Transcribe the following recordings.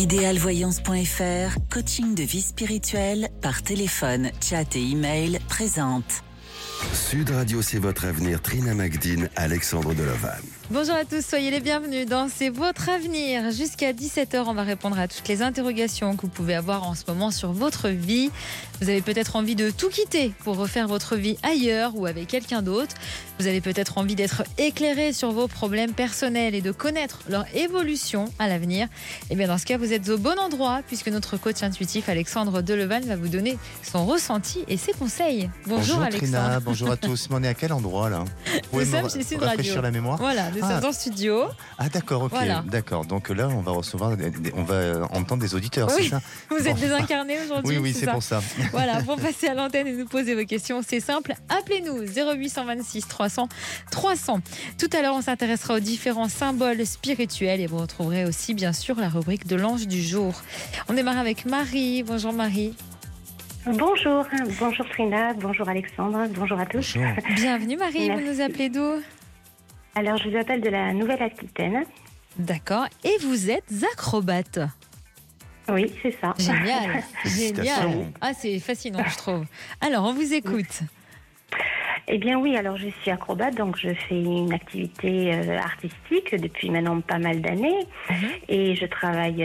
Idealvoyance.fr, coaching de vie spirituelle par téléphone, chat et email présente. Sud Radio, c'est votre avenir. Trina Magdine, Alexandre Delavanne. Bonjour à tous, soyez les bienvenus dans C'est votre avenir. Jusqu'à 17h, on va répondre à toutes les interrogations que vous pouvez avoir en ce moment sur votre vie. Vous avez peut-être envie de tout quitter pour refaire votre vie ailleurs ou avec quelqu'un d'autre. Vous avez peut-être envie d'être éclairé sur vos problèmes personnels et de connaître leur évolution à l'avenir. Et bien dans ce cas, vous êtes au bon endroit puisque notre coach intuitif Alexandre Delavanne va vous donner son ressenti et ses conseils. Bonjour Alexandre. Trina, bonjour à tous. Mais on est à quel endroit là? Nous sommes chez Sud Radio. Rafraîchir la mémoire. Voilà, nous sommes en studio. Ah d'accord, ok, Voilà. d'accord. Donc là, on va recevoir, on va entendre des auditeurs, Oui, c'est ça? vous êtes désincarné aujourd'hui. Oui, c'est pour ça. Voilà, pour passer à l'antenne et nous poser vos questions, c'est simple. Appelez-nous 0826 300 300. Tout à l'heure, on s'intéressera aux différents symboles spirituels et vous retrouverez aussi, bien sûr, la rubrique de l'ange du jour. On démarre avec Marie. Bonjour Marie. Bonjour Trina, bonjour Alexandre, bonjour à tous. Bonjour. Bienvenue Marie, Merci. vous nous appelez d'où? Alors je vous appelle de la Nouvelle-Aquitaine. D'accord, et vous êtes acrobate. Oui, c'est ça. Génial, génial. Félicitations. Ah, c'est fascinant, je trouve. Alors, on vous écoute. Eh bien oui, alors je suis acrobate, donc je fais une activité artistique depuis maintenant pas mal d'années. Et je travaille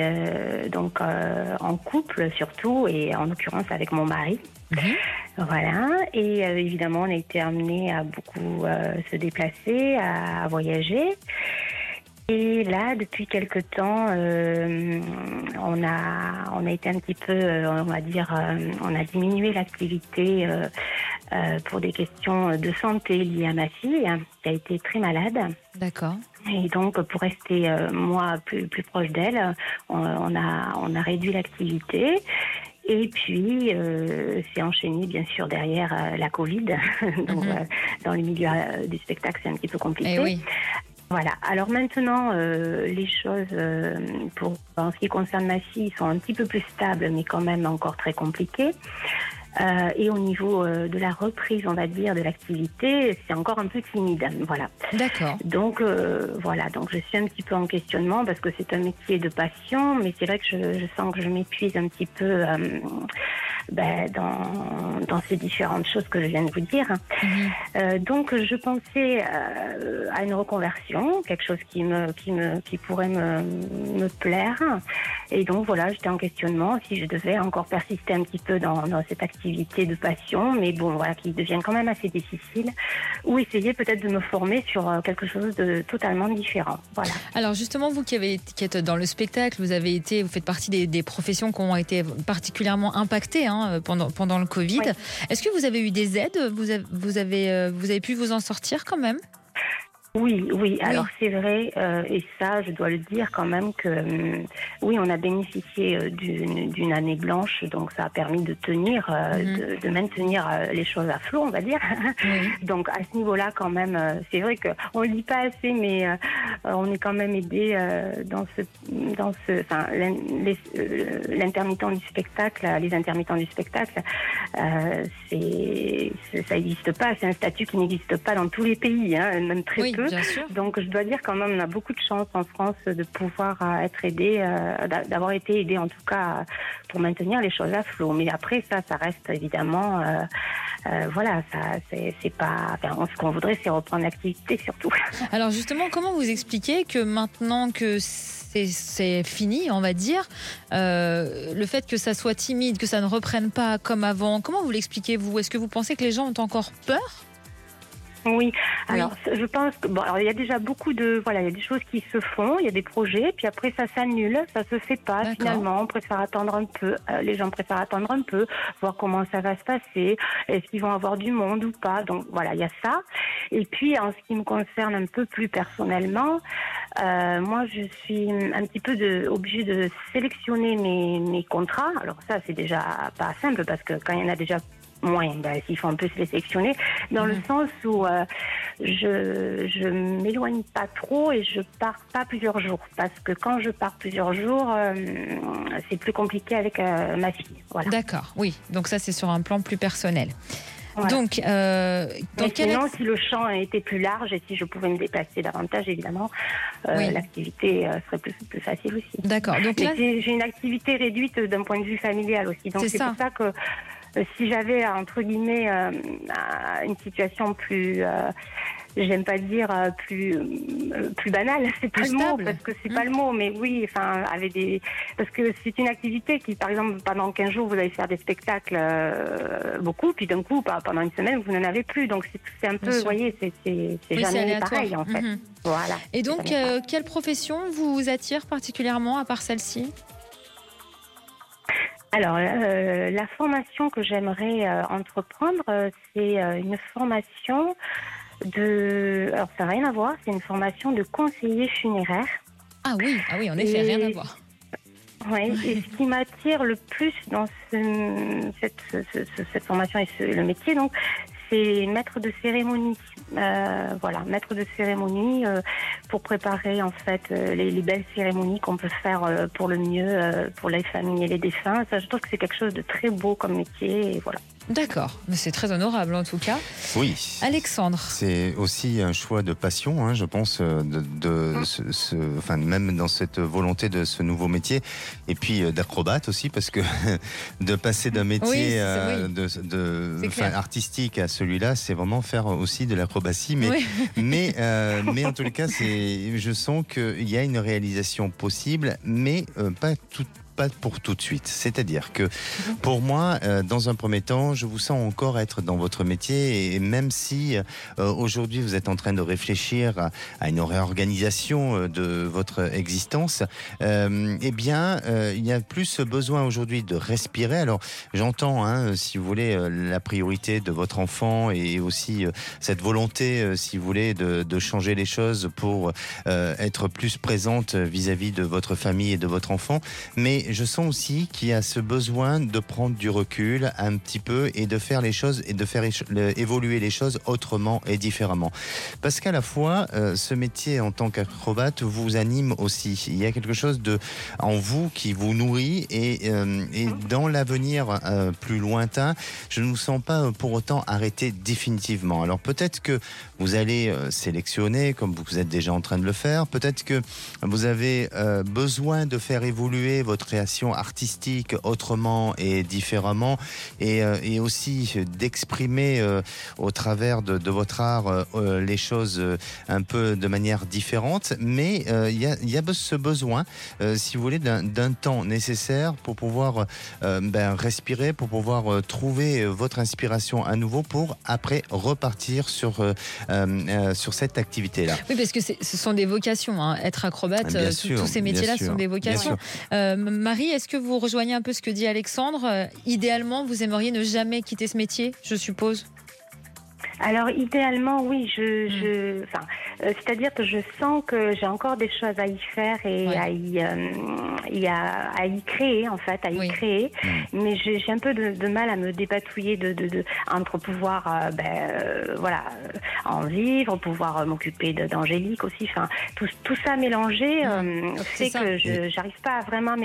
en couple surtout, et en l'occurrence avec mon mari. Voilà, et évidemment on a été amené à beaucoup se déplacer, à voyager. Et là, depuis quelque temps, on a été un petit peu, on va dire, on a diminué l'activité pour des questions de santé liées à ma fille, qui a été très malade. D'accord. Et donc, pour rester moi plus proche d'elle, on a réduit l'activité. Et puis, c'est enchaîné, bien sûr, derrière la Covid. Donc, dans le milieu du spectacle, c'est un petit peu compliqué. Eh oui. Voilà. Alors maintenant, les choses, en ce qui concerne ma fille, sont un petit peu plus stables, mais quand même encore très compliquées. Et au niveau de la reprise, on va dire, de l'activité, c'est encore un peu timide. Voilà. D'accord. Donc, voilà. Donc, je suis un petit peu en questionnement parce que c'est un métier de passion, mais c'est vrai que je sens que je m'épuise un petit peu dans ces différentes choses que je viens de vous dire. Donc, je pensais à une reconversion, quelque chose qui pourrait me plaire. Et donc, voilà, j'étais en questionnement si je devais encore persister un petit peu dans cette activité de passion, mais bon, voilà, qui devient quand même assez difficile, ou essayer peut-être de me former sur quelque chose de totalement différent. Voilà. Alors justement, vous qui êtes dans le spectacle, vous faites partie des professions qui ont été particulièrement impactées pendant le Covid. Oui. Est-ce que vous avez eu des aides? Vous avez pu vous en sortir quand même? Oui. Alors c'est vrai, et ça, je dois le dire quand même que oui, on a bénéficié d'une année blanche, donc ça a permis de tenir, de maintenir les choses à flot, on va dire. Oui. Donc à ce niveau-là, quand même, c'est vrai que on le dit pas assez, mais on est quand même aidé l'intermittent du spectacle, les intermittents du spectacle, ça n'existe pas. C'est un statut qui n'existe pas dans tous les pays, même très peu. Bien sûr. Donc je dois dire quand même, on a beaucoup de chance en France de pouvoir être aidé, d'avoir été aidé en tout cas pour maintenir les choses à flot. Mais après ça reste évidemment, voilà, ça c'est pas. Enfin, ce qu'on voudrait, c'est reprendre l'activité surtout. Alors justement, comment vous expliquez que maintenant que c'est fini, on va dire, le fait que ça soit timide, que ça ne reprenne pas comme avant, comment vous l'expliquez vous? Est-ce que vous pensez que les gens ont encore peur? Oui, alors je pense que alors il y a déjà beaucoup il y a des choses qui se font, il y a des projets, puis après ça s'annule, ça se fait pas. D'accord. Finalement. On préfère attendre un peu, les gens préfèrent attendre un peu, voir comment ça va se passer, est-ce qu'ils vont avoir du monde ou pas. Donc voilà, il y a ça. Et puis en ce qui me concerne un peu plus personnellement, moi je suis un petit peu obligée de sélectionner mes contrats. Alors ça c'est déjà pas simple parce que quand il y en a déjà moins, s'il faut un peu se les sélectionner, dans le sens où je m'éloigne pas trop et je pars pas plusieurs jours, parce que quand je pars plusieurs jours, c'est plus compliqué avec ma fille. Voilà. D'accord, oui. Donc ça, c'est sur un plan plus personnel. Voilà. Donc, sinon, si le champ était plus large et si je pouvais me déplacer davantage, évidemment, l'activité serait plus facile aussi. D'accord. Donc là, j'ai une activité réduite d'un point de vue familial aussi. Donc c'est pour ça que si j'avais, entre guillemets, une situation plus... j'aime pas dire plus banal, c'est pas le mot, parce que c'est pas le mot, mais oui, enfin, parce que c'est une activité qui, par exemple, pendant 15 jours, vous allez faire des spectacles beaucoup, puis d'un coup, pendant une semaine, vous n'en avez plus, donc c'est un peu, vous voyez, c'est jamais pareil, en fait. Voilà. Et donc, quelle profession vous attire particulièrement, à part celle-ci ? Alors, la formation que j'aimerais entreprendre, c'est une formation alors ça n'a rien à voir, c'est une formation de conseiller funéraire. Ah oui, en effet, rien à voir. Oui, et ce qui m'attire le plus dans cette formation et le métier, donc, c'est maître de cérémonie. Maître de cérémonie pour préparer en fait les belles cérémonies qu'on peut faire pour le mieux pour les familles et les défunts. Ça, je trouve que c'est quelque chose de très beau comme métier et voilà. D'accord, mais c'est très honorable en tout cas. Oui. Alexandre. C'est aussi un choix de passion, je pense, même dans cette volonté de ce nouveau métier, et puis d'acrobate aussi, parce que de passer d'un métier artistique à celui-là, c'est vraiment faire aussi de l'acrobatie, mais en tout cas, je sens qu'il y a une réalisation possible, mais pas pour tout de suite. C'est-à-dire que pour moi, dans un premier temps, je vous sens encore être dans votre métier, et même si aujourd'hui vous êtes en train de réfléchir à une réorganisation de votre existence, il y a plus besoin aujourd'hui de respirer. Alors j'entends, si vous voulez, la priorité de votre enfant et aussi cette volonté, si vous voulez, de changer les choses pour être plus présente vis-à-vis de votre famille et de votre enfant, mais je sens aussi qu'il y a ce besoin de prendre du recul un petit peu et de faire les choses et de faire évoluer les choses autrement et différemment. Parce qu'à la fois, ce métier en tant qu'acrobate vous anime aussi. Il y a quelque chose en vous qui vous nourrit et dans l'avenir plus lointain, je ne vous sens pas pour autant arrêter définitivement. Alors peut-être que vous allez sélectionner, comme vous êtes déjà en train de le faire, peut-être que vous avez besoin de faire évoluer votre création artistique autrement et différemment, et aussi d'exprimer au travers de votre art les choses un peu de manière différente, mais il y a ce besoin, si vous voulez, d'un temps nécessaire pour pouvoir respirer, pour pouvoir trouver votre inspiration à nouveau pour après repartir sur cette activité-là. Oui, parce que ce sont des vocations, être acrobate, tous ces métiers-là sont des vocations. Marie, est-ce que vous rejoignez un peu ce que dit Alexandre ? Idéalement, vous aimeriez ne jamais quitter ce métier, je suppose ? Alors idéalement, oui, c'est-à-dire que je sens que j'ai encore des choses à y faire et à y créer en fait, créer. Mais j'ai un peu de mal à me dépatouiller entre pouvoir, en vivre, pouvoir m'occuper d'Angélique aussi. Enfin, tout ça mélangé fait que j'arrive pas à vraiment.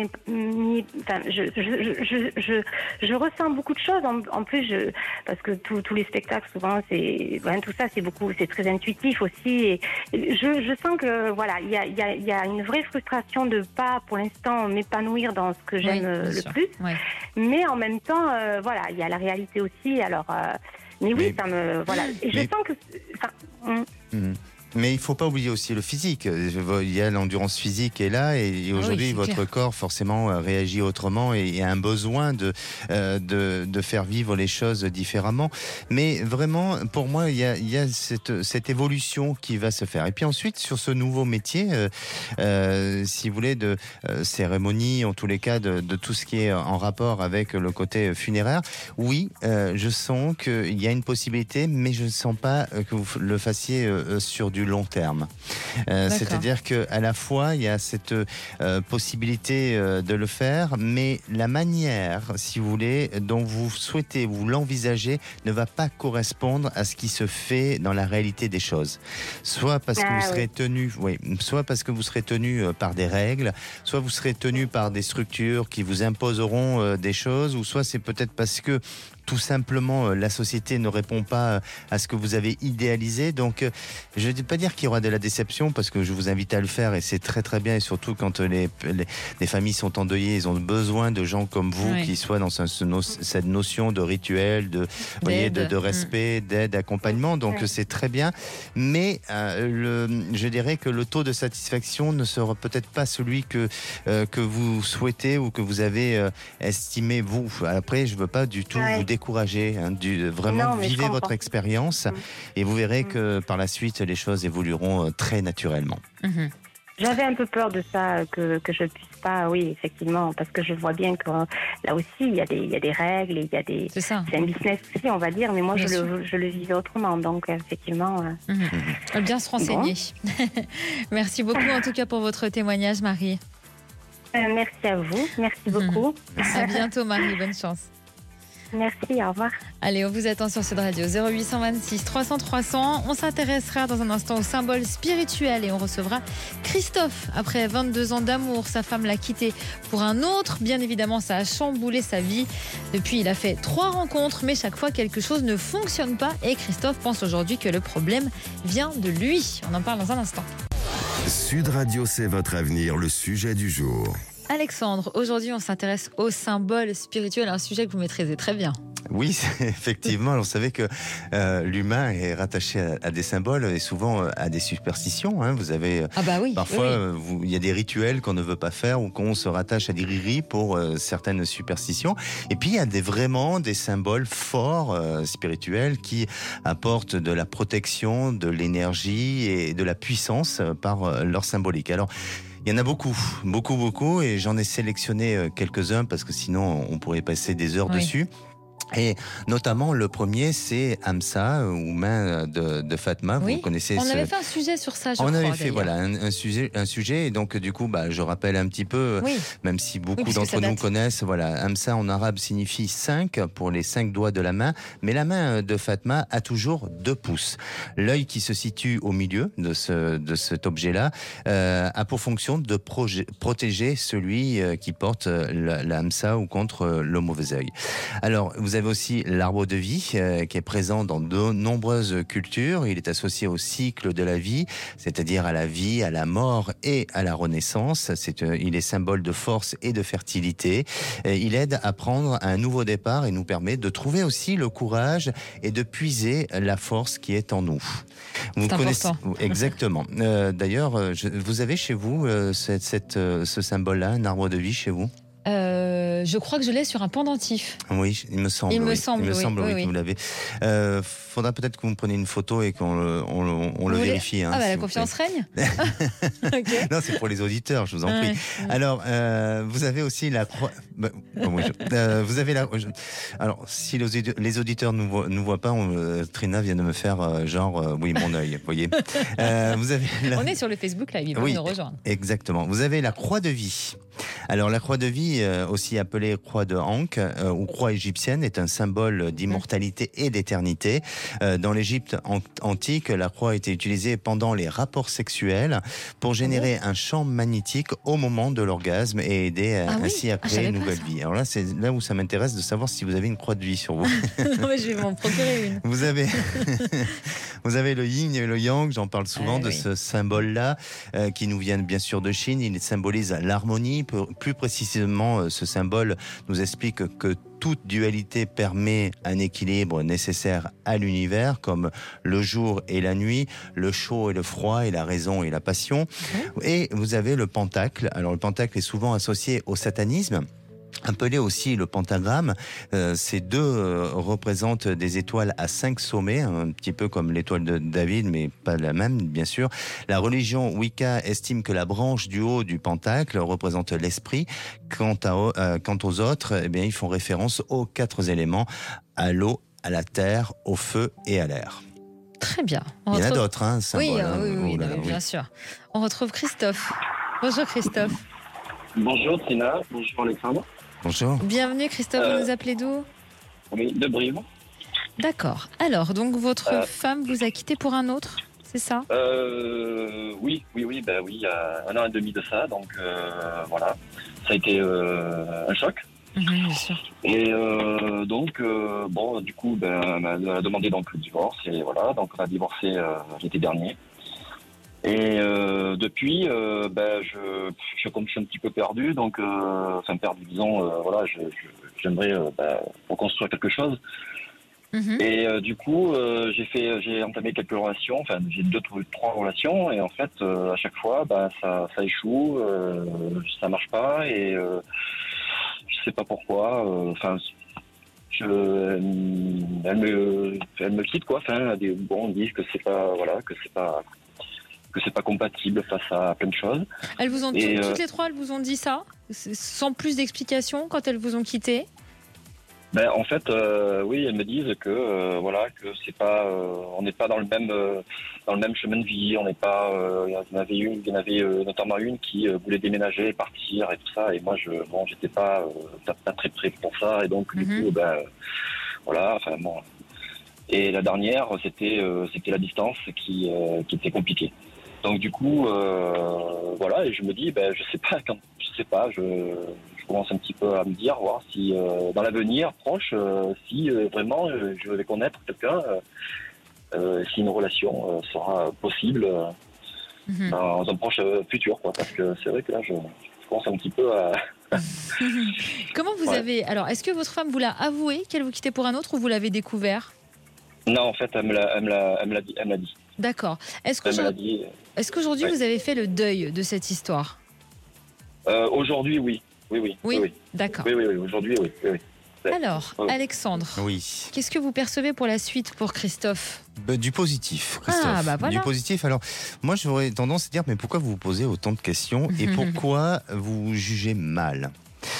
Je ressens beaucoup de choses. En plus, parce que tous les spectacles souvent tout ça, c'est très intuitif aussi. Et je sens que il y a une vraie frustration de pas, pour l'instant, m'épanouir dans ce que j'aime le plus. Ouais. Mais en même temps, il y a la réalité aussi. Alors, mais oui, ça me Et je sens que. Mais il ne faut pas oublier aussi le physique. Il y a l'endurance physique qui est là, et aujourd'hui votre corps forcément réagit autrement et a un besoin de faire vivre les choses différemment. Mais vraiment, pour moi, il y a cette évolution qui va se faire. Et puis ensuite, sur ce nouveau métier, si vous voulez, de cérémonie, en tous les cas, de tout ce qui est en rapport avec le côté funéraire, oui, je sens qu'il y a une possibilité, mais je ne sens pas que vous le fassiez sur du long terme. C'est-à-dire qu'à la fois, il y a cette possibilité de le faire, mais la manière, si vous voulez, dont vous souhaitez, vous l'envisagez, ne va pas correspondre à ce qui se fait dans la réalité des choses. Soit parce que vous serez tenu, soit parce que vous serez tenu par des règles, soit vous serez tenu par des structures qui vous imposeront des choses, ou soit c'est peut-être parce que tout simplement la société ne répond pas à ce que vous avez idéalisé. Donc je ne vais pas dire qu'il y aura de la déception, parce que je vous invite à le faire et c'est très très bien, et surtout quand les familles sont endeuillées, ils ont besoin de gens comme vous qui soient dans cette notion de rituel, de respect, d'aide, d'accompagnement. Donc c'est très bien, mais je dirais que le taux de satisfaction ne sera peut-être pas celui que vous souhaitez ou que vous avez estimé vous. Après, je ne veux pas du tout vous décourager, vraiment vivez votre expérience et vous verrez que par la suite les choses évolueront très naturellement. J'avais un peu peur de ça, que je puisse pas, oui, effectivement, parce que je vois bien que là aussi, il y a des règles, il y a des... C'est un business aussi, on va dire, mais moi, je le vivais autrement, donc effectivement... Bien se renseigner. Bon. Merci beaucoup, en tout cas, pour votre témoignage, Marie. Merci à vous, merci beaucoup. À bientôt, Marie, bonne chance. Merci, au revoir. Allez, on vous attend sur Sud Radio 0826 300 300. On s'intéressera dans un instant au symbole spirituel et on recevra Christophe. Après 22 ans d'amour, sa femme l'a quitté pour un autre. Bien évidemment, ça a chamboulé sa vie. Depuis, il a fait 3 rencontres, mais chaque fois, quelque chose ne fonctionne pas. Et Christophe pense aujourd'hui que le problème vient de lui. On en parle dans un instant. Sud Radio, c'est votre avenir, le sujet du jour. Alexandre, aujourd'hui on s'intéresse au symbole spirituel, un sujet que vous maîtrisez très bien. Oui, effectivement. Alors, vous savez que l'humain est rattaché à des symboles et souvent à des superstitions. Hein. Vous avez parfois, il y a des rituels qu'on ne veut pas faire ou qu'on se rattache à des riris pour certaines superstitions. Et puis il y a vraiment des symboles forts spirituels qui apportent de la protection, de l'énergie et de la puissance par leur symbolique. Alors, il y en a beaucoup, et j'en ai sélectionné quelques-uns parce que sinon on pourrait passer des heures dessus. Et notamment le premier, c'est Hamsa ou main de Fatma. Vous connaissez. On avait fait un sujet sur ça. On avait fait un sujet et donc du coup je rappelle un petit peu, même si beaucoup d'entre nous connaissent. Voilà, Hamsa en arabe signifie 5 pour les 5 doigts de la main, mais la main de Fatma a toujours 2 pouces. L'œil qui se situe au milieu de cet objet-là a pour fonction de protéger celui qui porte la Hamsa ou contre le mauvais œil. Alors vous avez aussi l'arbre de vie qui est présent dans de nombreuses cultures. Il est associé au cycle de la vie, c'est-à-dire à la vie, à la mort et à la renaissance. Il est symbole de force et de fertilité. Il aide à prendre un nouveau départ et nous permet de trouver aussi le courage et de puiser la force qui est en nous. Vous connaissez exactement. D'ailleurs, vous avez chez vous ce symbole-là, un arbre de vie chez vous? Je crois que je l'ai sur un pendentif. Oui, il me semble. Il me semble que vous l'avez. Faudra peut-être que vous me preniez une photo et qu'on le vérifie. Hein, la confiance règne. Non, c'est pour les auditeurs, je vous en prie. Alors, vous avez aussi la croix. Vous avez la. Alors, si les auditeurs nous voient pas, Trina vient de me faire mon œil. Vous voyez. Vous avez. On est sur le Facebook Live, ils vont nous rejoindre. Exactement. Vous avez la croix de vie. Alors la croix de vie, aussi appelée croix de Ankh ou croix égyptienne, est un symbole d'immortalité et d'éternité. Dans l'Égypte antique, la croix a été utilisée pendant les rapports sexuels pour générer un champ magnétique au moment de l'orgasme et aider ainsi à créer une nouvelle vie. Alors là, c'est là où ça m'intéresse de savoir si vous avez une croix de vie sur vous. Non, mais je vais m'en procurer une. Vous avez le yin et le yang, j'en parle souvent de ce symbole-là qui nous vient bien sûr de Chine. Il symbolise l'harmonie. Plus précisément, ce symbole nous explique que toute dualité permet un équilibre nécessaire à l'univers, comme le jour et la nuit, le chaud et le froid, et la raison et la passion. Et vous avez le pentacle. Alors le pentacle est souvent associé au satanisme, appelé aussi le pentagramme. Ces deux représentent des étoiles à 5 sommets, un petit peu comme l'étoile de David, mais pas la même, bien sûr. La religion Wicca estime que la branche du haut du pentacle représente l'esprit. Quant aux autres, ils font référence aux 4 éléments, à l'eau, à la terre, au feu et à l'air. Très bien. Il y en a d'autres, symboles. Oui, bien sûr. On retrouve Christophe. Bonjour Christophe. Bonjour Trina, bonjour Alexandre. Bonjour. Bienvenue Christophe, vous nous appelez d'où? Oui, de Brive. D'accord. Alors, donc votre femme vous a quitté pour un autre, c'est ça? Oui, il y a 1 an et demi de ça, donc voilà. Ça a été un choc, Bien sûr. Et donc, bon, du coup, elle a demandé donc le divorce, et voilà, donc on a divorcé l'été dernier. Et depuis, comme je suis un petit peu perdu, donc, perdu, disons, voilà, j'aimerais reconstruire quelque chose. Et du coup, j'ai entamé quelques relations, enfin j'ai 2 ou 3 relations, et en fait, à chaque fois, ça échoue, ça marche pas, et je sais pas pourquoi. Elle me quitte, quoi. Enfin, on dit que c'est pas, voilà, que c'est pas compatible face à plein de choses. Elles vous ont toutes les 3, elles vous ont dit ça, sans plus d'explications quand elles vous ont quitté? En fait, oui, elles me disent que voilà, que c'est pas, on n'est pas dans le même chemin de vie. On n'est pas. Il y en avait notamment une qui voulait déménager, et partir et tout ça. Et moi, j'étais pas très prêt pour ça. Et donc du coup, voilà. Enfin bon. Et la dernière, c'était la distance qui était compliquée. Donc du coup, voilà. Et je me dis, je commence un petit peu à me dire, voir si dans l'avenir proche, si vraiment je vais connaître quelqu'un, si une relation sera possible dans un proche futur, quoi. Parce que c'est vrai que là, je commence un petit peu à... Comment vous avez... Alors, est-ce que votre femme vous l'a avoué qu'elle vous quittait pour un autre, ou vous l'avez découvert? Non, en fait, elle me l'a dit. D'accord. Est-ce qu'aujourd'hui, vous avez fait le deuil de cette histoire? Aujourd'hui, oui. Oui. D'accord. Oui, aujourd'hui, oui. Alors, Alexandre, qu'est-ce que vous percevez pour la suite pour Christophe? Du positif, Christophe. Voilà. Du positif. Alors, moi, j'aurais tendance à dire, mais pourquoi vous vous posez autant de questions et pourquoi vous jugez mal?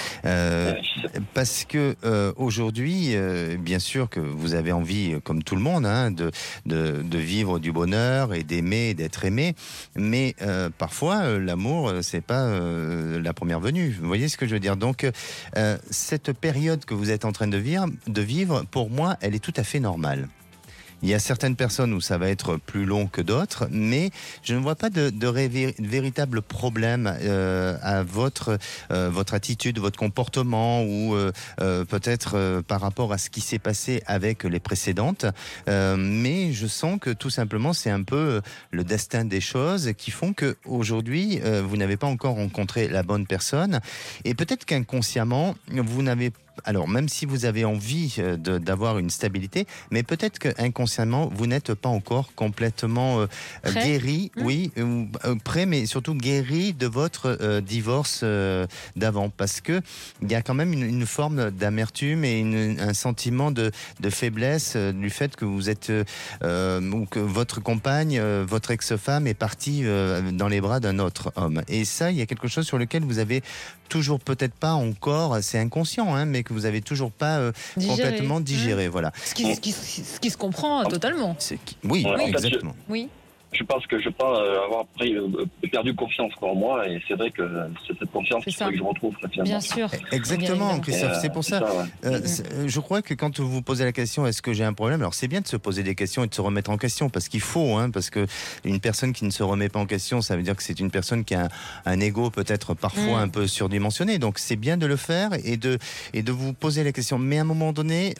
Parce que aujourd'hui, bien sûr que vous avez envie, comme tout le monde, de vivre du bonheur et d'aimer, et d'être aimé, mais parfois l'amour, c'est pas la première venue. Vous voyez ce que je veux dire? Donc cette période que vous êtes en train de vivre, pour moi, elle est tout à fait normale. Il y a certaines personnes où ça va être plus long que d'autres, mais je ne vois pas de véritable problème à votre attitude, votre comportement, ou peut-être par rapport à ce qui s'est passé avec les précédentes. Mais je sens que tout simplement, c'est un peu le destin des choses qui font qu'aujourd'hui, vous n'avez pas encore rencontré la bonne personne. Et peut-être qu'inconsciemment, vous n'avez... Alors, même si vous avez envie d'avoir une stabilité, mais peut-être qu'inconsciemment, vous n'êtes pas encore complètement guéri, prêt, mais surtout guéri de votre divorce d'avant. Parce qu'il y a quand même une forme d'amertume et un sentiment de faiblesse du fait que vous êtes, ou que votre compagne, votre ex-femme est partie dans les bras d'un autre homme. Et ça, il y a quelque chose sur lequel vous avez toujours peut-être pas encore, c'est inconscient, mais que vous avez toujours pas complètement digéré, voilà. Ce qui se comprend totalement. Oui, ouais, exactement. Je pense avoir perdu confiance en moi, et c'est vrai que c'est cette confiance qu'il faut que je retrouve. Bien sûr. Exactement, Christophe, c'est pour ça. Je crois que quand vous vous posez la question, est-ce que j'ai un problème? Alors c'est bien de se poser des questions et de se remettre en question, parce qu'il faut, parce que une personne qui ne se remet pas en question, ça veut dire que c'est une personne qui a un ego peut-être parfois un peu surdimensionné. Donc c'est bien de le faire et de vous poser la question. Mais à un moment donné,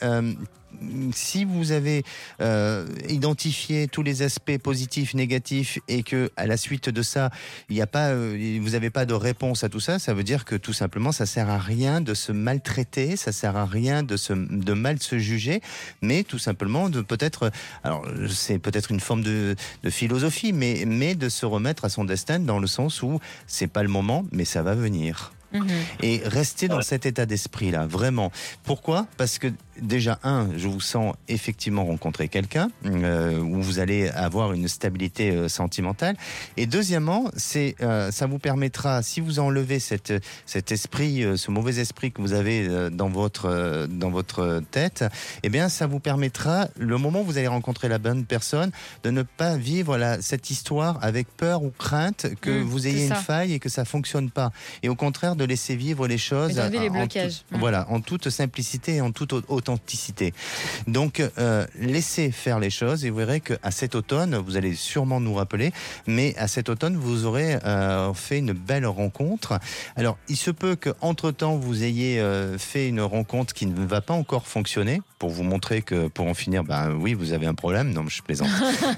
si vous avez identifié tous les aspects positifs, négatifs, et que à la suite de ça, vous n'avez pas de réponse à tout ça, ça veut dire que tout simplement, ça sert à rien de se maltraiter, ça sert à rien de mal se juger, mais tout simplement de peut-être, alors c'est peut-être une forme de philosophie, mais de se remettre à son destin, dans le sens où c'est pas le moment, mais ça va venir. Et rester dans cet état d'esprit-là, vraiment. Pourquoi? Parce que déjà, je vous sens effectivement rencontrer quelqu'un où vous allez avoir une stabilité sentimentale. Et deuxièmement, ça vous permettra, si vous enlevez cet esprit, ce mauvais esprit que vous avez dans votre tête, eh bien, ça vous permettra, le moment où vous allez rencontrer la bonne personne, de ne pas vivre cette histoire avec peur ou crainte que vous ayez une faille et que ça fonctionne pas. Et au contraire, de laisser vivre les choses les blocages. En toute simplicité et en toute authenticité. authenticité. Donc, laissez faire les choses et vous verrez qu'à cet automne, vous allez sûrement nous rappeler, mais à cet automne, vous aurez fait une belle rencontre. Alors, il se peut qu'entre-temps, vous ayez fait une rencontre qui ne va pas encore fonctionner, pour vous montrer que, pour en finir, ben oui, vous avez un problème. Non, je plaisante.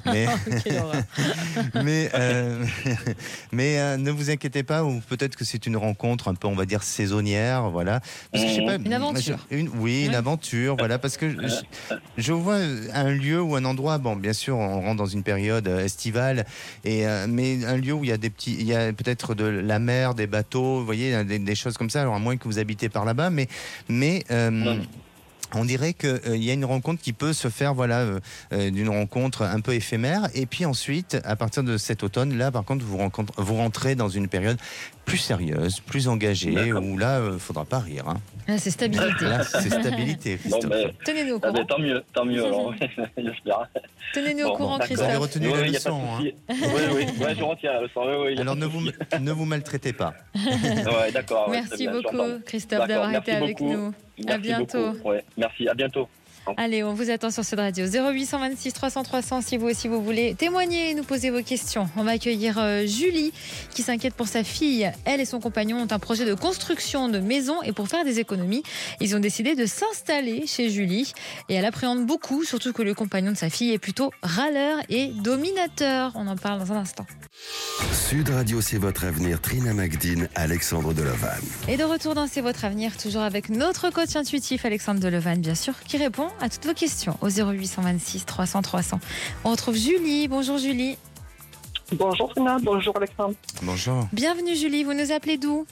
mais ne vous inquiétez pas, ou peut-être que c'est une rencontre un peu, on va dire, saisonnière, voilà. Parce que, je sais pas, une aventure. Une aventure, voilà, parce que je vois un lieu ou un endroit, bon, bien sûr, on rentre dans une période estivale, mais un lieu où il y a peut-être de la mer, des bateaux, vous voyez, des choses comme ça, alors à moins que vous habitez par là-bas, mais on dirait qu'il y a une rencontre qui peut se faire, voilà, d'une rencontre un peu éphémère. Et puis ensuite, à partir de cet automne, là, par contre, vous rentrez dans une période plus sérieuse, plus engagée, où là, il ne faudra pas rire. Hein. Ah, c'est stabilité. Là, c'est stabilité, Christophe. Tenez-nous au courant. Tant mieux alors, j'espère. Tenez-nous au courant, Vous avez Christophe. retenu la leçon. Hein. Oui, je retiens la leçon. Alors ne vous maltraitez pas. Ouais, d'accord. Merci beaucoup, Christophe, d'avoir été avec nous. À bientôt. Ouais, merci, à bientôt. Allez, on vous attend sur Sud Radio. 0826 300 300 si vous aussi vous voulez témoigner et nous poser vos questions. On va accueillir Julie qui s'inquiète pour sa fille. Elle et son compagnon ont un projet de construction de maison et pour faire des économies, ils ont décidé de s'installer chez Julie. Et elle appréhende beaucoup, surtout que le compagnon de sa fille est plutôt râleur et dominateur. On en parle dans un instant. Sud Radio, c'est votre avenir. Trina Magdine, Alexandre Delevan. Et de retour dans C'est votre avenir, toujours avec notre coach intuitif Alexandre Delevan, bien sûr, qui répond à toutes vos questions au 0826 300 300. On retrouve Julie. Bonjour Julie. Bonjour Trina, bonjour Alexandre. Bonjour. Bienvenue Julie, vous nous appelez d'où?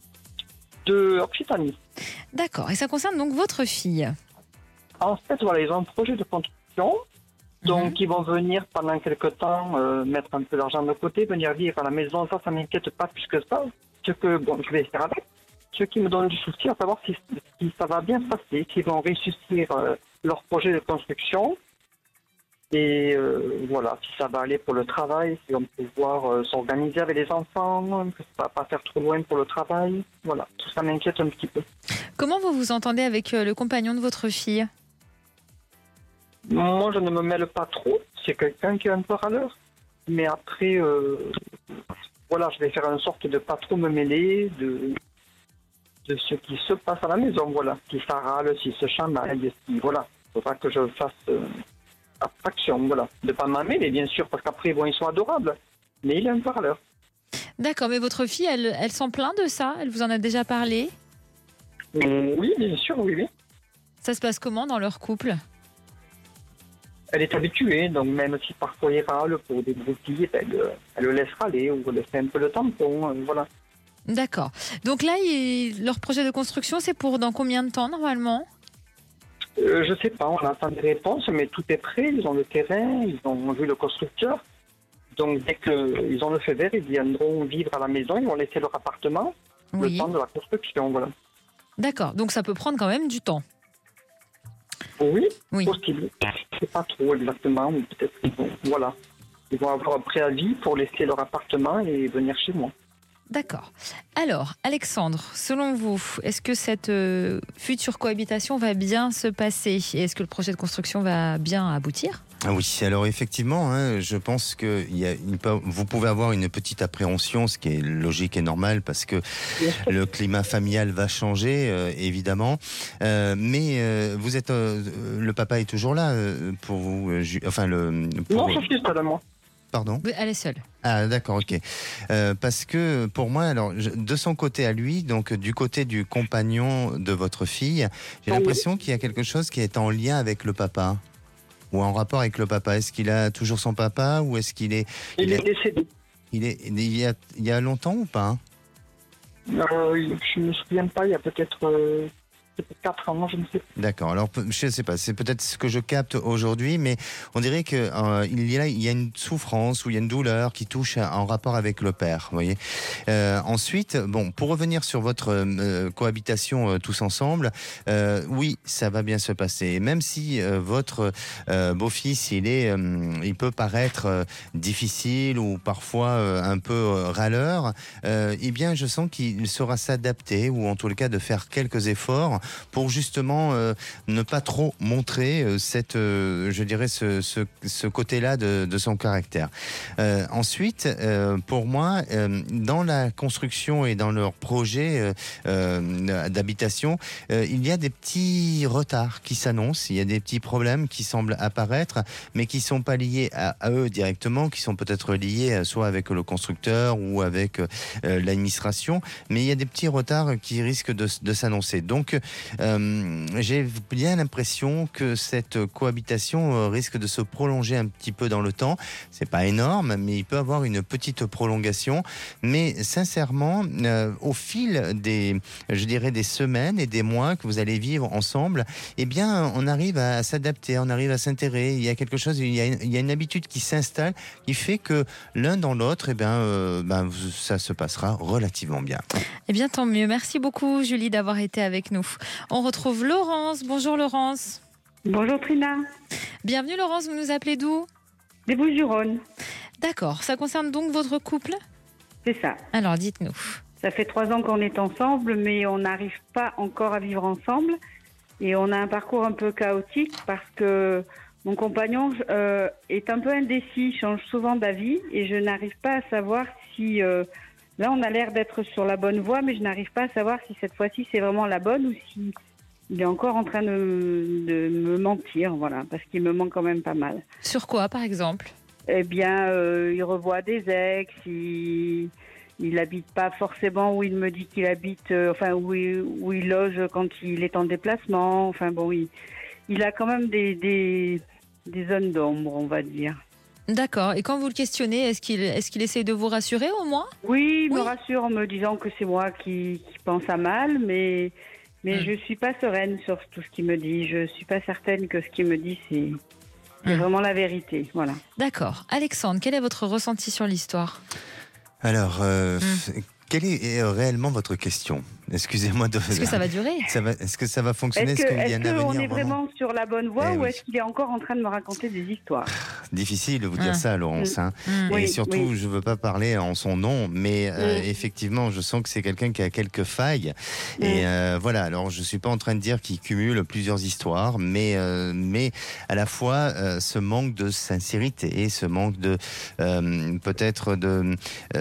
De Occitanie. D'accord, et ça concerne donc votre fille. En fait, voilà, ils ont un projet de construction. Donc, ils vont venir pendant quelques temps mettre un peu d'argent de côté, venir vivre à la maison. Ça m'inquiète pas plus que ça. Je vais faire avec. Ce qui me donne du souci, à savoir si ça va bien se passer, s'ils vont réussir leur projet de construction. Et voilà, si ça va aller pour le travail, si on peut pouvoir s'organiser avec les enfants, que ça va pas faire trop loin pour le travail. Voilà, tout ça m'inquiète un petit peu. Comment vous vous entendez avec le compagnon de votre fille? Moi, je ne me mêle pas trop. C'est quelqu'un qui est un peu râleur. Mais après, voilà, je vais faire en sorte de ne pas trop me mêler de ce qui se passe à la maison. Voilà, si ça râle, si se chamaille, voilà. Il faudra que je fasse abstraction, voilà. De ne pas m'en mêler, bien sûr, parce qu'après, bon, ils sont adorables. Mais il est un peu râleur. D'accord, mais votre fille, elle s'en plaint de ça? Elle vous en a déjà parlé? Oui, bien sûr, oui. Ça se passe comment dans leur couple? Elle est habituée, donc même si parfois il râle pour des broutilles, elle le laisse râler ou elle fait un peu le tampon, voilà. D'accord. Donc là, leur projet de construction, c'est pour dans combien de temps normalement? Je sais pas, on attend des réponses, mais tout est prêt, ils ont le terrain, ils ont vu le constructeur. Donc dès qu'ils ont le feu vert, ils viendront vivre à la maison, ils vont laisser leur appartement, le temps de la construction, voilà. D'accord, donc ça peut prendre quand même du temps. Oui, possible. Je ne sais pas trop exactement, mais peut-être qu'ils vont avoir un préavis pour laisser leur appartement et venir chez moi. D'accord. Alors, Alexandre, selon vous, est-ce que cette future cohabitation va bien se passer? Et est-ce que le projet de construction va bien aboutir? Ah oui, alors effectivement, hein, je pense que vous pouvez avoir une petite appréhension, ce qui est logique et normal, parce que le climat familial va changer, évidemment. Mais vous êtes, le papa est toujours là pour vous, non, je suis seul à moi. Pardon? Elle est seule. Ah d'accord, ok. Parce que pour moi, alors de son côté à lui, donc du côté du compagnon de votre fille, j'ai l'impression qu'il y a quelque chose qui est en lien avec le papa. Ou en rapport avec le papa. Est-ce qu'il a toujours son papa ou est-ce qu'il est... Il est décédé. Il y a longtemps ou pas? Je ne me souviens pas, il y a peut-être 4 ans, je ne sais pas. D'accord, alors je ne sais pas, c'est peut-être ce que je capte aujourd'hui, mais on dirait qu'il y a une souffrance ou il y a une douleur qui touche en rapport avec le père, vous voyez. Ensuite, bon, pour revenir sur votre cohabitation tous ensemble, oui, ça va bien se passer. Même si votre beau-fils, il peut paraître difficile ou parfois un peu râleur, eh bien, je sens qu'il saura s'adapter ou en tout cas de faire quelques efforts pour justement ne pas trop montrer je dirais ce côté-là de son caractère. Ensuite, pour moi, dans la construction et dans leur projet d'habitation, il y a des petits retards qui s'annoncent, il y a des petits problèmes qui semblent apparaître, mais qui ne sont pas liés à eux directement, qui sont peut-être liés soit avec le constructeur ou avec l'administration, mais il y a des petits retards qui risquent de s'annoncer. Donc, j'ai bien l'impression que cette cohabitation risque de se prolonger un petit peu dans le temps. C'est pas énorme, mais il peut avoir une petite prolongation. Mais sincèrement, au fil des semaines et des mois que vous allez vivre ensemble, eh bien, on arrive à s'adapter, on arrive à s'intégrer. Il y a quelque chose, il y a une habitude qui s'installe, qui fait que l'un dans l'autre, ça se passera relativement bien. Eh bien, tant mieux. Merci beaucoup, Julie, d'avoir été avec nous. On retrouve Laurence. Bonjour, Laurence. Bonjour, Trina. Bienvenue, Laurence. Vous nous appelez d'où ? Des Bouches-du-Rhône. D'accord. Ça concerne donc votre couple ? C'est ça. Alors, dites-nous. Ça fait 3 ans qu'on est ensemble, mais on n'arrive pas encore à vivre ensemble. Et on a un parcours un peu chaotique parce que mon compagnon est un peu indécis, change souvent d'avis et je n'arrive pas à savoir si... là, on a l'air d'être sur la bonne voie, mais je n'arrive pas à savoir si cette fois-ci c'est vraiment la bonne ou si il est encore en train de me mentir, voilà, parce qu'il me ment quand même pas mal. Sur quoi, par exemple ? Eh bien, il revoit des ex, il habite pas forcément où il me dit qu'il habite, où il loge quand il est en déplacement. Enfin bon, il a quand même des zones d'ombre, on va dire. D'accord. Et quand vous le questionnez, est-ce qu'il essaie de vous rassurer au moins ? Oui, il me rassure en me disant que c'est moi qui pense à mal, mais je suis pas sereine sur tout ce qu'il me dit. Je suis pas certaine que ce qu'il me dit, c'est vraiment la vérité. Voilà. D'accord. Alexandre, quel est votre ressenti sur l'histoire ? Alors, quelle est réellement votre question ? Excusez-moi de... Est-ce que ça va durer ? Est-ce que ça va fonctionner ? Est-ce qu'on est vraiment sur la bonne voie ou est-ce qu'il est encore en train de me raconter des histoires ? Difficile de vous dire ça, Laurence. Hein. Oui, et surtout, je ne veux pas parler en son nom, mais effectivement, je sens que c'est quelqu'un qui a quelques failles. Et voilà, alors je ne suis pas en train de dire qu'il cumule plusieurs histoires, mais à la fois ce manque de sincérité, ce manque de peut-être de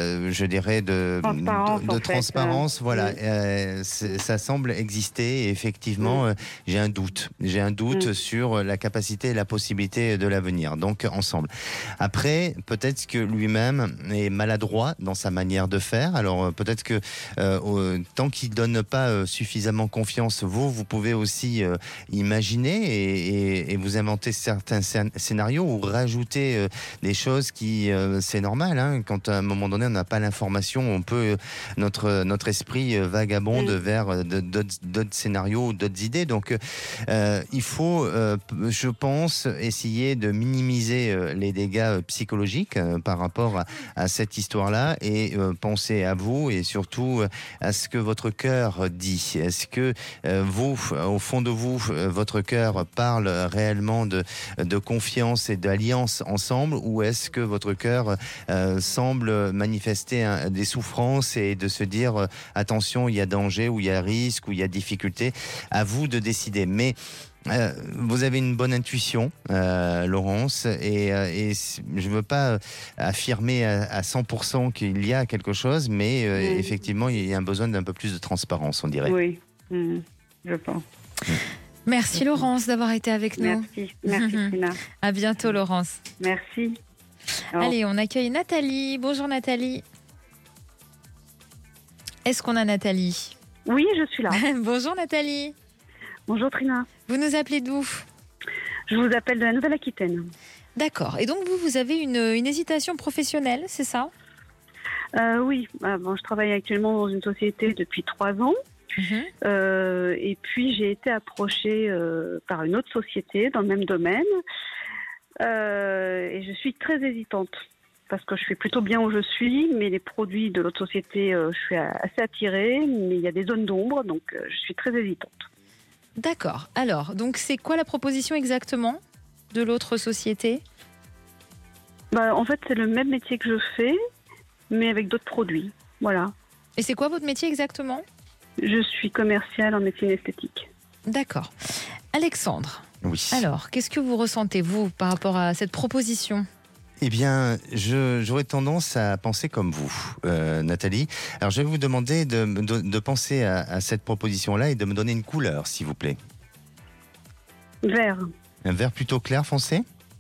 transparence, voilà. Ça semble exister et effectivement, j'ai un doute sur la capacité et la possibilité de l'avenir. Donc, ensemble. Après, peut-être que lui-même est maladroit dans sa manière de faire. Alors, peut-être que tant qu'il donne pas suffisamment confiance, vous pouvez aussi imaginer et vous inventer certains scénarios ou rajouter des choses qui, c'est normal, hein, quand à un moment donné, on n'a pas l'information, on peut, notre esprit vagabonde vers d'autres scénarios ou d'autres idées. Donc, il faut, je pense, essayer de minimiser les dégâts psychologiques par rapport à cette histoire-là et penser à vous et surtout à ce que votre cœur dit. Est-ce que vous, au fond de vous, votre cœur parle réellement de confiance et d'alliance ensemble ou est-ce que votre cœur semble manifester des souffrances et de se dire attention, il y a danger, ou il y a risque, ou il y a difficulté, à vous de décider. Mais vous avez une bonne intuition, Laurence, et je ne veux pas affirmer à 100% qu'il y a quelque chose, mais effectivement, il y a un besoin d'un peu plus de transparence, on dirait. Oui, je pense. Merci Laurence d'avoir été avec nous. Merci Tina. À bientôt Laurence. Merci. Allez, on accueille Nathalie. Bonjour Nathalie. Est-ce qu'on a Nathalie ? Oui, je suis là. Bonjour Nathalie. Bonjour Trina. Vous nous appelez d'où ? Je vous appelle de la Nouvelle-Aquitaine. D'accord. Et donc vous avez une hésitation professionnelle, c'est ça ? Oui. Je travaille actuellement dans une société depuis 3 ans. Et puis j'ai été approchée par une autre société dans le même domaine. Et je suis très hésitante. Parce que je suis plutôt bien où je suis, mais les produits de l'autre société, je suis assez attirée, mais il y a des zones d'ombre, donc je suis très hésitante. D'accord. Alors, donc c'est quoi la proposition exactement de l'autre société ? En fait, c'est le même métier que je fais, mais avec d'autres produits. Voilà. Et c'est quoi votre métier exactement ? Je suis commerciale en médecine esthétique. D'accord. Alexandre, Oui. alors, qu'est-ce que vous ressentez, vous, par rapport à cette proposition ? Eh bien, j'aurais tendance à penser comme vous, Nathalie. Alors, je vais vous demander de penser à cette proposition-là et de me donner une couleur, s'il vous plaît. Vert. Un vert plutôt clair, foncé ?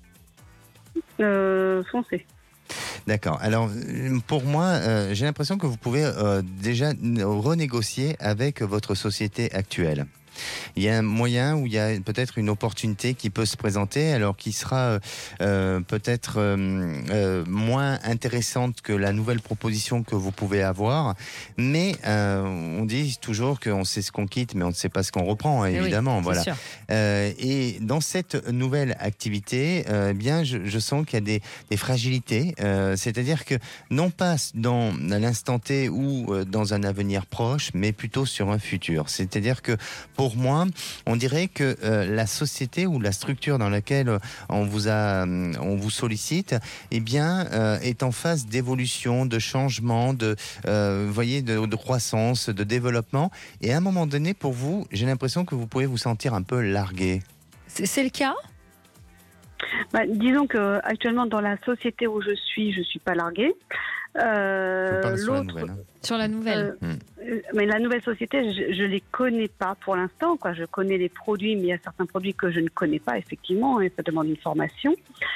Foncé. D'accord. Alors, pour moi, j'ai l'impression que vous pouvez déjà renégocier avec votre société actuelle. Il y a un moyen où il y a peut-être une opportunité qui peut se présenter, alors qui sera peut-être moins intéressante que la nouvelle proposition que vous pouvez avoir. Mais on dit toujours qu'on sait ce qu'on quitte, mais on ne sait pas ce qu'on reprend, évidemment. Oui, voilà. sûr. Et dans cette nouvelle activité, bien, je sens qu'il y a des fragilités. C'est-à-dire que non pas dans l'instant T ou dans un avenir proche, mais plutôt sur un futur. C'est-à-dire que pour moi, on dirait que la société ou la structure dans laquelle on vous sollicite, eh bien, est en phase d'évolution, de changement, de croissance, de développement. Et à un moment donné, pour vous, j'ai l'impression que vous pouvez vous sentir un peu largué. C'est le cas ? Disons que actuellement dans la société où je suis pas larguée. Je parle sur la nouvelle. Sur la nouvelle. Mais la nouvelle société, je les connais pas pour l'instant. Je connais les produits, mais il y a certains produits que je ne connais pas, effectivement, et ça demande une formation.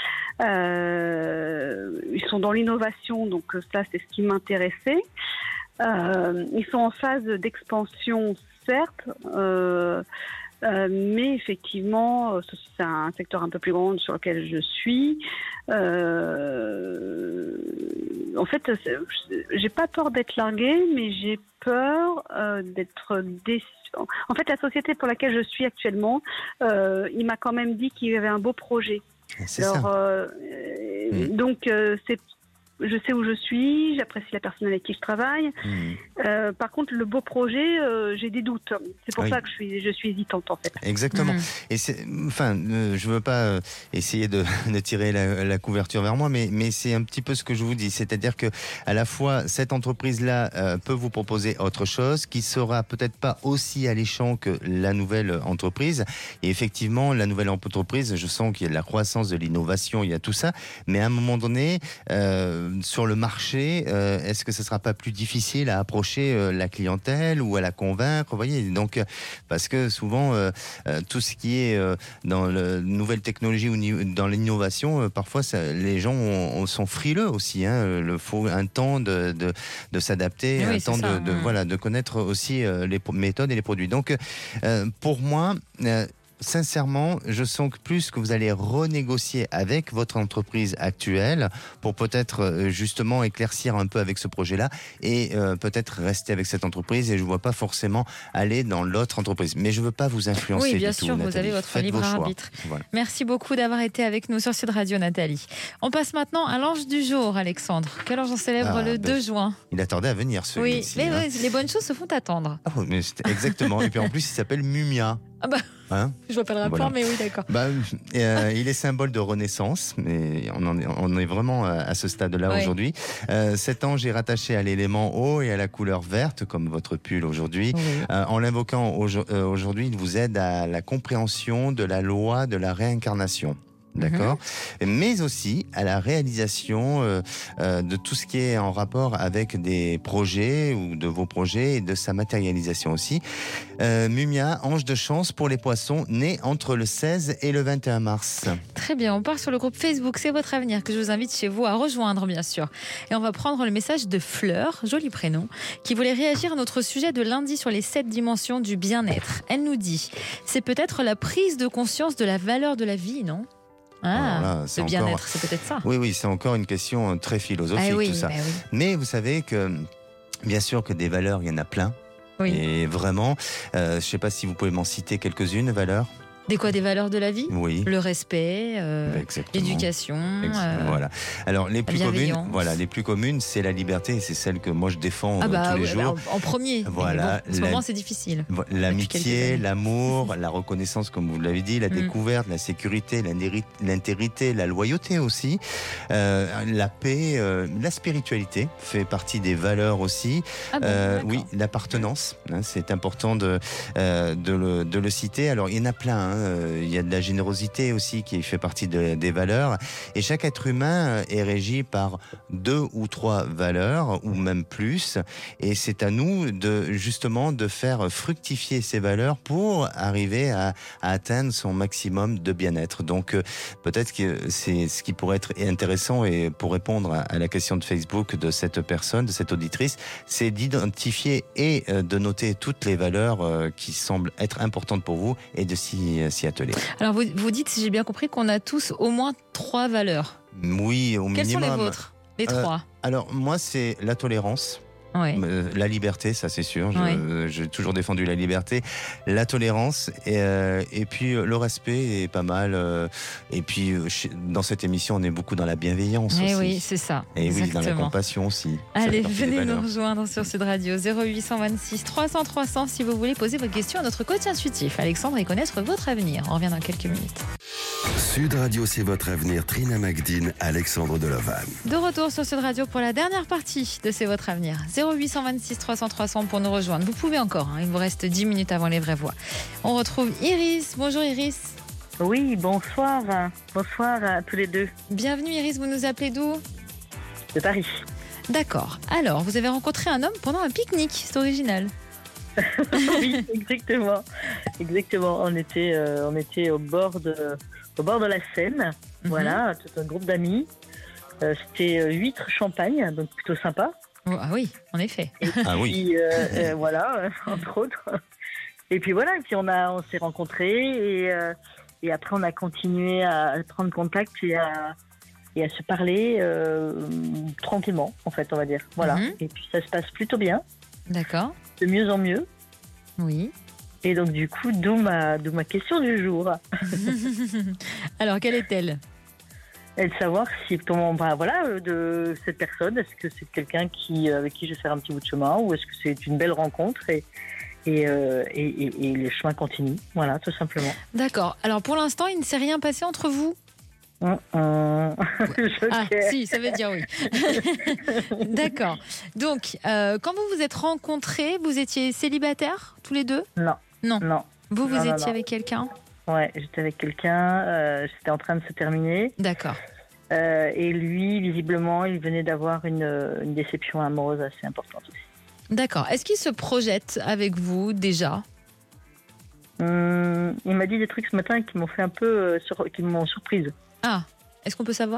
Ils sont dans l'innovation, donc ça, c'est ce qui m'intéressait. Ils sont en phase d'expansion, certes, mais effectivement, c'est un secteur un peu plus grand sur lequel je suis. En fait, j'ai pas peur d'être larguée, mais j'ai peur d'être déçue. En fait, la société pour laquelle je suis actuellement, il m'a quand même dit qu'il y avait un beau projet. C'est ça. Donc, je sais où je suis, j'apprécie la personne avec qui je travaille. Par contre, le beau projet, j'ai des doutes. C'est pour ça que je suis hésitante, en fait. Exactement. Et je veux pas essayer de tirer la couverture vers moi, mais c'est un petit peu ce que je vous dis. C'est-à-dire que à la fois, cette entreprise-là peut vous proposer autre chose qui sera peut-être pas aussi alléchant que la nouvelle entreprise. Et effectivement, la nouvelle entreprise, je sens qu'il y a de la croissance, de l'innovation, il y a tout ça. Mais à un moment donné, sur le marché, est-ce que ce ne sera pas plus difficile à approcher la clientèle ou à la convaincre, vous voyez ? Donc, parce que souvent, tout ce qui est dans la nouvelle technologie ou dans l'innovation, parfois les gens sont frileux aussi. Il faut un temps de s'adapter, un temps de connaître aussi les méthodes et les produits. Donc, pour moi, sincèrement, je sens que plus que vous allez renégocier avec votre entreprise actuelle pour peut-être justement éclaircir un peu avec ce projet-là et peut-être rester avec cette entreprise, et je ne vois pas forcément aller dans l'autre entreprise. Mais je ne veux pas vous influencer. Oui, bien du sûr, tout, vous Nathalie. avez votre Faites libre vos choix. arbitre. Voilà. Merci beaucoup d'avoir été avec nous sur Sud Radio, Nathalie. On passe maintenant à l'ange du jour, Alexandre. Quel ange on célèbre le 2 juin ? Il attendait à venir, celui-ci. Oui, mais les bonnes choses se font attendre. Ah, mais exactement. Et puis en plus, il s'appelle Mumia. Ah bah, je vois pas le rapport, mais oui, d'accord. Il est symbole de renaissance, mais on est vraiment à ce stade-là aujourd'hui. Cet ange est rattaché à l'élément eau et à la couleur verte, comme votre pull aujourd'hui. Oui. En l'invoquant aujourd'hui, il vous aide à la compréhension de la loi de la réincarnation. D'accord, mais aussi à la réalisation de tout ce qui est en rapport avec des projets ou de vos projets et de sa matérialisation aussi. Mumia, ange de chance pour les poissons, nés entre le 16 et le 21 mars. Très bien, on part sur le groupe Facebook C'est votre avenir, que je vous invite chez vous à rejoindre, bien sûr. Et on va prendre le message de Fleur, joli prénom, qui voulait réagir à notre sujet de lundi sur les 7 dimensions du bien-être. Elle nous dit, c'est peut-être la prise de conscience de la valeur de la vie, non ? Le bien-être, c'est peut-être ça. Oui, c'est encore une question très philosophique, tout ça. Mais vous savez que, bien sûr que des valeurs, il y en a plein. Oui. Et vraiment, je ne sais pas si vous pouvez m'en citer quelques-unes, valeurs. Des valeurs de la vie ? Oui. Le respect, Exactement. l'éducation. Voilà. Alors les plus bienveillance. communes, les plus communes, c'est la liberté, et c'est celle que moi je défends tous les jours. En premier. Voilà. En ce moment, c'est difficile. L'amitié, l'amour, la reconnaissance, comme vous l'avez dit, la découverte, la sécurité, l'intégrité, la loyauté aussi, la paix, la spiritualité fait partie des valeurs aussi. Oui, l'appartenance, c'est important de le citer. Alors il y en a plein. Il y a de la générosité aussi qui fait partie des valeurs. Et chaque être humain est régi par 2 ou 3 valeurs, ou même plus. Et c'est à nous de faire fructifier ces valeurs pour arriver à atteindre son maximum de bien-être. Donc peut-être que c'est ce qui pourrait être intéressant, et pour répondre à la question de Facebook de cette personne, de cette auditrice, c'est d'identifier et de noter toutes les valeurs qui semblent être importantes pour vous et de s'y atteler. Alors vous dites, si j'ai bien compris, qu'on a tous au moins 3 valeurs. Oui, au minimum. Quelles sont les vôtres ? Les 3 Alors moi, c'est la tolérance. Oui. La liberté, ça c'est sûr, j'ai toujours défendu la liberté, la tolérance, et puis le respect est pas mal, et puis dans cette émission on est beaucoup dans la bienveillance aussi. Oui, c'est ça. Et exactement. oui, dans la compassion aussi. Allez, venez nous rejoindre sur Sud Radio 0826 300 300 si vous voulez poser votre question à notre coach intuitif Alexandre et connaître votre avenir. On revient dans quelques minutes. Sud Radio, c'est votre avenir. Trina Magdine, Alexandre Delovan. De retour sur Sud Radio pour la dernière partie de C'est votre avenir. 0826 300 300 pour nous rejoindre. Vous pouvez encore, il vous reste 10 minutes avant les vraies voix. On retrouve Iris. Bonjour Iris. Oui, bonsoir. Bonsoir à tous les deux. Bienvenue Iris, vous nous appelez d'où ? De Paris. D'accord. Alors, vous avez rencontré un homme pendant un pique-nique, c'est original. Oui, exactement. Exactement. On était au bord de la Seine. Voilà, tout un groupe d'amis. C'était huîtres champagne, donc plutôt sympa. Oh, ah oui, en effet. Et puis, voilà, entre autres. Et puis voilà, et puis on s'est rencontrés et après on a continué à prendre contact et à se parler tranquillement, en fait, on va dire. Voilà. Et puis ça se passe plutôt bien. D'accord. De mieux en mieux. Oui. Et donc du coup, d'où ma question du jour. Alors, quelle est-elle ? Et de savoir si de cette personne, est-ce que c'est quelqu'un avec qui je vais faire un petit bout de chemin, ou est-ce que c'est une belle rencontre et le chemin continue. Voilà, tout simplement. D'accord. Alors pour l'instant, il ne s'est rien passé entre vous ? Si, ça veut dire oui. D'accord. Donc, quand vous vous êtes rencontrés, vous étiez célibataires tous les deux ? Non. Vous étiez avec quelqu'un ? Ouais, j'étais avec quelqu'un. C'était en train de se terminer. D'accord. Et lui, visiblement, il venait d'avoir une déception amoureuse assez importante aussi. D'accord. Est-ce qu'il se projette avec vous déjà ? Il m'a dit des trucs ce matin qui m'ont fait un peu qui m'ont surprise. Ah, est-ce qu'on peut savoir ?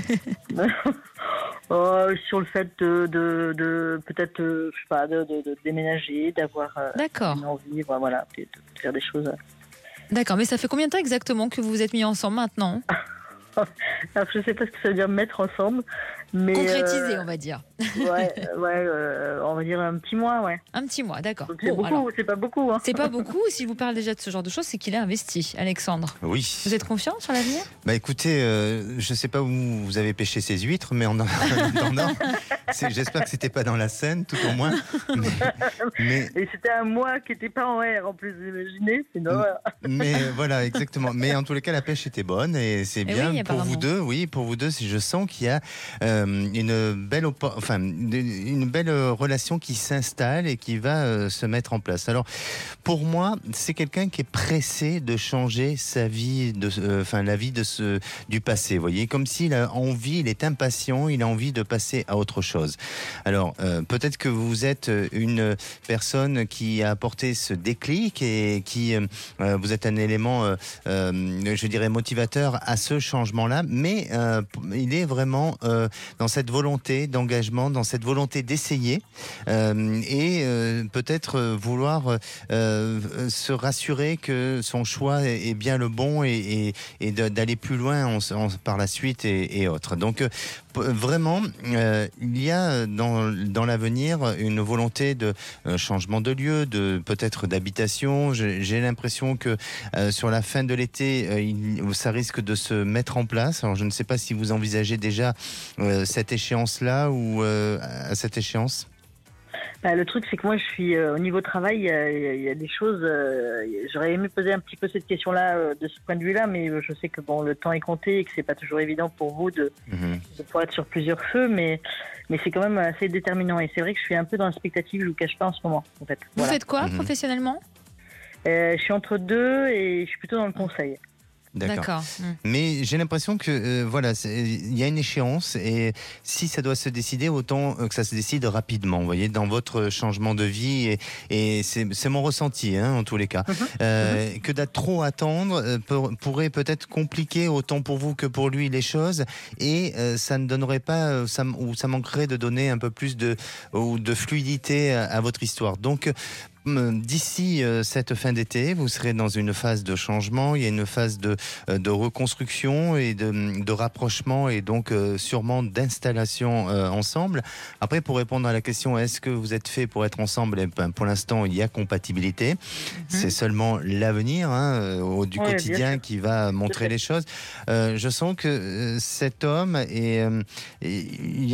Sur le fait de peut-être, je sais pas, de déménager, d'avoir une envie, voilà, de faire des choses. D'accord, mais ça fait combien de temps exactement que vous vous êtes mis ensemble maintenant ? Alors, je ne sais pas ce que ça veut dire mettre ensemble, mais concrétiser, on va dire. On va dire un petit mois, ouais. Un petit mois, d'accord. Donc, c'est pas beaucoup. Hein. C'est pas beaucoup. Si vous parlez déjà de ce genre de choses, c'est qu'il a investi, Alexandre. Oui. Vous êtes confiant sur l'avenir ? Écoutez, je ne sais pas où vous avez pêché ces huîtres, mais en Nord. J'espère que c'était pas dans la Seine, tout au moins. Mais... Et c'était un mois qui n'était pas en R, en plus, vous imaginez, c'est une horreur. Mais voilà, exactement. Mais en tous les cas, la pêche était bonne et c'est bien. Oui, pour vous deux, pour vous deux, je sens qu'il y a une belle relation qui s'installe et qui va se mettre en place. Alors, pour moi, c'est quelqu'un qui est pressé de changer sa vie, la vie du passé. Vous voyez, comme s'il a envie, il est impatient, il a envie de passer à autre chose. Alors, peut-être que vous êtes une personne qui a apporté ce déclic et qui vous êtes un élément, je dirais, motivateur à ce changement-là, mais il est vraiment dans cette volonté d'engagement changement, dans cette volonté d'essayer et peut-être vouloir se rassurer que son choix est bien le bon et d'aller plus loin par la suite et autres. Donc vraiment, il y a dans l'avenir une volonté de changement de lieu, peut-être d'habitation. J'ai l'impression que sur la fin de l'été, ça risque de se mettre en place. Alors je ne sais pas si vous envisagez déjà cette échéance-là ou à cette échéance. Le truc, c'est que moi, je suis au niveau travail, il y a des choses. J'aurais aimé poser un petit peu cette question-là de ce point de vue-là, mais je sais que le temps est compté et que c'est pas toujours évident pour vous de pouvoir être sur plusieurs feux, mais c'est quand même assez déterminant. Et c'est vrai que je suis un peu dans l'expectative, je vous cache pas en ce moment, en fait. Vous faites quoi professionnellement ? Je suis entre deux et je suis plutôt dans le conseil. D'accord. Mais j'ai l'impression que il y a une échéance et si ça doit se décider, autant que ça se décide rapidement. Vous voyez, dans votre changement de vie et c'est mon ressenti en tous les cas. Que d'être trop attendre pourrait peut-être compliquer autant pour vous que pour lui les choses et ça ne donnerait pas ça manquerait de donner un peu plus de fluidité à votre histoire. Donc d'ici cette fin d'été, vous serez dans une phase de changement, il y a une phase de reconstruction et de rapprochement et donc sûrement d'installation ensemble. Après, pour répondre à la question, est-ce que vous êtes fait pour être ensemble ? Pour l'instant, il y a compatibilité. C'est seulement l'avenir du quotidien qui va montrer les choses. Je sens que cet homme il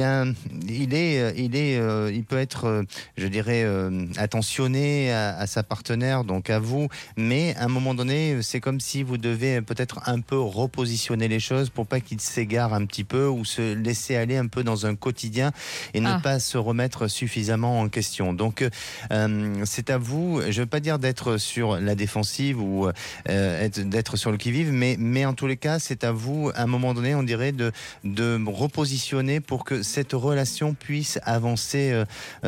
peut être, je dirais, attentionné à sa partenaire, donc à vous, mais à un moment donné, c'est comme si vous devez peut-être un peu repositionner les choses pour pas qu'il s'égare un petit peu ou se laisser aller un peu dans un quotidien et ne pas se remettre suffisamment en question. Donc c'est à vous, je ne veux pas dire d'être sur la défensive ou d'être sur le qui-vive, mais en tous les cas, c'est à vous, à un moment donné, on dirait de repositionner pour que cette relation puisse avancer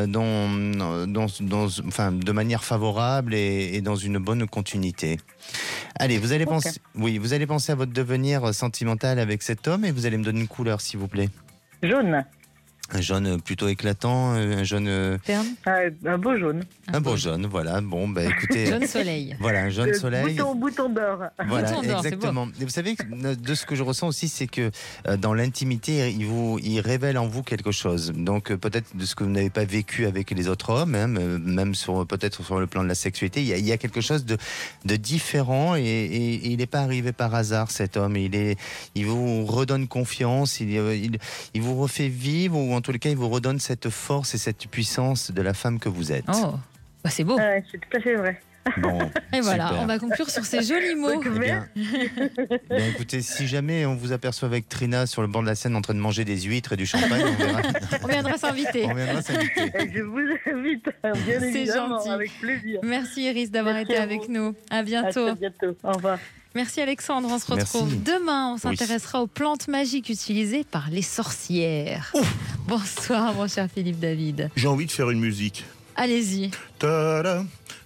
de manière favorable et dans une bonne continuité. Allez, vous allez penser à votre devenir sentimental avec cet homme et vous allez me donner une couleur, s'il vous plaît. Jaune. Un jaune plutôt éclatant, un jaune... Un beau jaune. Un beau jaune, voilà. Bon, écoutez... Jaune soleil. Voilà, un jaune soleil. Bouton d'or. Voilà, bouton d'or, exactement. Et vous savez, de ce que je ressens aussi, c'est que dans l'intimité, il révèle en vous quelque chose. Donc peut-être de ce que vous n'avez pas vécu avec les autres hommes, même peut-être sur le plan de la sexualité, il y a quelque chose de différent et il n'est pas arrivé par hasard, cet homme. Il vous redonne confiance, il vous refait vivre ou en tous les cas, il vous redonne cette force et cette puissance de la femme que vous êtes. Oh, c'est beau. C'est tout à fait vrai. Bon, et voilà, super. On va conclure sur ces jolis mots. Eh bien, écoutez, si jamais on vous aperçoit avec Trina sur le bord de la Seine en train de manger des huîtres et du champagne, on viendra s'inviter. Je vous invite, bien évidemment, gentil. avec plaisir. Merci Iris d'avoir été avec nous. À bientôt. À bientôt. Au revoir. Merci Alexandre, on se retrouve demain. On s'intéressera aux plantes magiques utilisées par les sorcières. Bonsoir mon cher Philippe David. J'ai envie de faire une musique. Allez-y. Ta-da.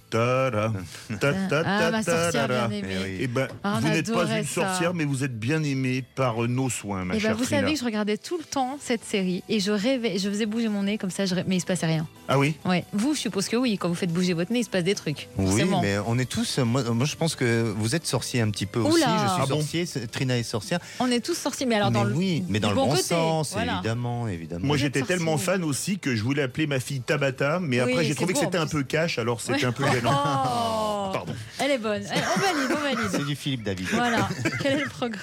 Ma sorcière bien aimée. Eh ben, vous n'êtes pas une sorcière, mais vous êtes bien aimée par nos soins, ma chère vous Trina. savez que je regardais tout le temps cette série et je rêvais, je faisais bouger mon nez comme ça, mais il se passait rien. Ah oui ? Ouais. Vous, je suppose que oui, quand vous faites bouger votre nez, il se passe des trucs. Oui, forcément. mais on est tous. Moi, je pense que vous êtes sorcier un petit peu aussi. Je suis sorcier, Trina est sorcière. On est tous sorciers, mais alors dans le bon côté, sens, voilà. évidemment. Moi, j'étais tellement fan aussi que je voulais appeler ma fille Tabata, mais après j'ai trouvé que c'était un peu cash, alors c'était un peu gênant. Pardon. Elle est bonne. On valide. C'est du Philippe David. Voilà. Quel est le programme ?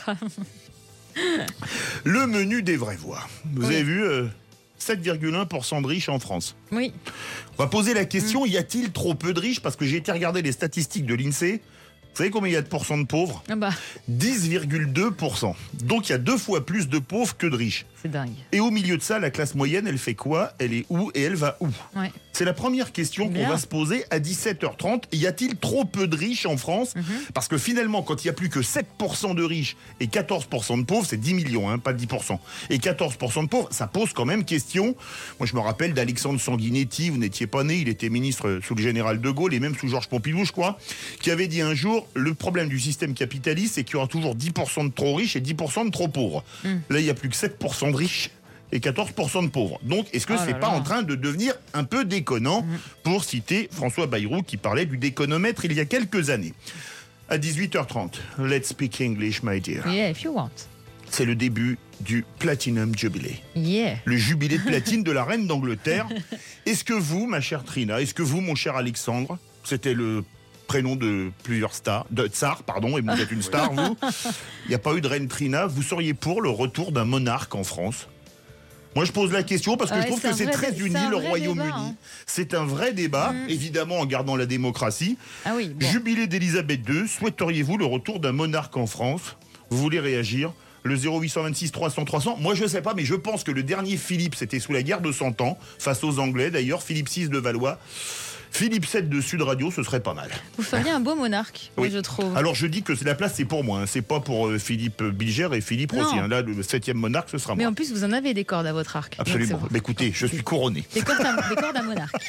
Le menu des vraies voix. Vous avez vu 7,1% de riches en France. Oui. On va poser la question, y a-t-il trop peu de riches ? Parce que j'ai été regarder les statistiques de l'INSEE. Vous savez combien il y a de pourcents de pauvres ? 10,2%. Donc il y a 2 fois plus de pauvres que de riches. C'est dingue. Et au milieu de ça, la classe moyenne, elle fait quoi ? Elle est où et elle va où ? C'est la première question qu'on va se poser à 17h30. Y a-t-il trop peu de riches en France ? Parce que finalement, quand il n'y a plus que 7% de riches et 14% de pauvres, c'est 10 millions, pas 10%. Et 14% de pauvres, ça pose quand même question. Moi, je me rappelle d'Alexandre Sanguinetti, vous n'étiez pas né, il était ministre sous le général de Gaulle et même sous Georges Pompidou, je crois, qui avait dit un jour, le problème du système capitaliste, c'est qu'il y aura toujours 10% de trop riches et 10% de trop pauvres. Là, il n'y a plus que 7% de riches et 14% de pauvres. Donc, est-ce que c'est pas en train de devenir un peu déconnant, pour citer François Bayrou qui parlait du déconomètre il y a quelques années. À 18h30, let's speak English, my dear. Yeah, if you want. C'est le début du Platinum Jubilee. Yeah. Le jubilé de platine de la reine d'Angleterre. Est-ce que vous, ma chère Trina, est-ce que vous, mon cher Alexandre, c'était le prénom de plusieurs stars, de tsars, pardon, et vous êtes une star, vous. Il n'y a pas eu de reine Trina. Vous seriez pour le retour d'un monarque en France ? Moi, je pose la question parce que je trouve que c'est très uni, le Royaume-Uni. Hein. C'est un vrai débat, évidemment en gardant la démocratie. Ah oui, bon. Jubilé d'Elisabeth II, souhaiteriez-vous le retour d'un monarque en France ? Vous voulez réagir ? Le 0826 300 300. Moi, je ne sais pas, mais je pense que le dernier Philippe, c'était sous la guerre de 100 ans, face aux Anglais. D'ailleurs, Philippe VI de Valois. Philippe VII de Sud Radio, ce serait pas mal. Vous feriez un beau monarque, oui. je trouve. Alors je dis que la place c'est pour moi, hein. C'est pas pour Philippe Bilger et Philippe Rossi. Hein. Là, le 7e monarque, ce sera moi. Mais en plus, vous en avez des cordes à votre arc. Absolument. Mais écoutez, je suis couronné. Des cordes à monarque.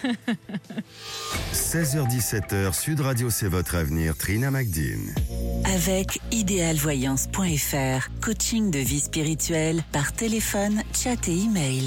16h-17h, Sud Radio, c'est votre avenir. Trina Magdin. Avec idéalvoyance.fr, coaching de vie spirituelle par téléphone, chat et email.